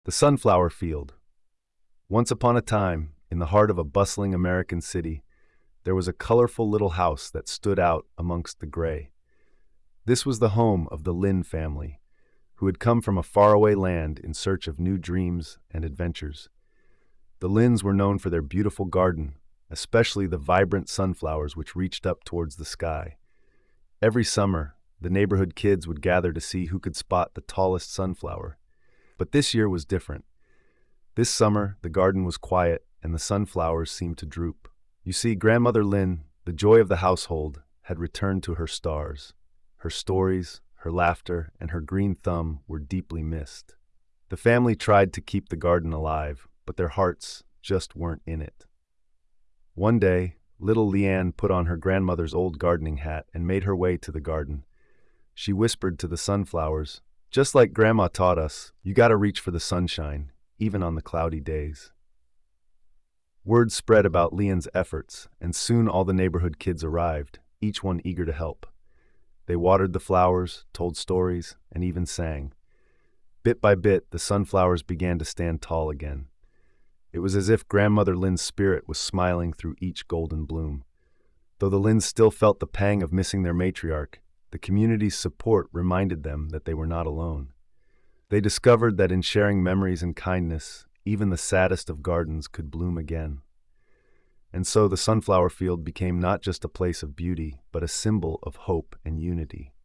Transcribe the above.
The Sunflower Field. Once upon a time, in the heart of a bustling American city, there was a colorful little house that stood out amongst the gray. This was the home of the Lin family, who had come from a faraway land in search of new dreams and adventures. The Lins were known for their beautiful garden, especially the vibrant sunflowers which reached up towards the sky. Every summer, the neighborhood kids would gather to see who could spot the tallest sunflower. But this year was different. This summer, the garden was quiet and the sunflowers seemed to droop. You see, Grandmother Lin, the joy of the household, had returned to her stars. Her stories, her laughter, and her green thumb were deeply missed. The family tried to keep the garden alive, but their hearts just weren't in it. One day, little Leanne put on her grandmother's old gardening hat and made her way to the garden. She whispered to the sunflowers, "Just like Grandma taught us, you gotta reach for the sunshine, even on the cloudy days." Word spread about Leanne's efforts, and soon all the neighborhood kids arrived, each one eager to help. They watered the flowers, told stories, and even sang. Bit by bit, the sunflowers began to stand tall again. It was as if Grandmother Lin's spirit was smiling through each golden bloom. Though the Lins still felt the pang of missing their matriarch, the community's support reminded them that they were not alone. They discovered that in sharing memories and kindness, even the saddest of gardens could bloom again. And so the sunflower field became not just a place of beauty, but a symbol of hope and unity.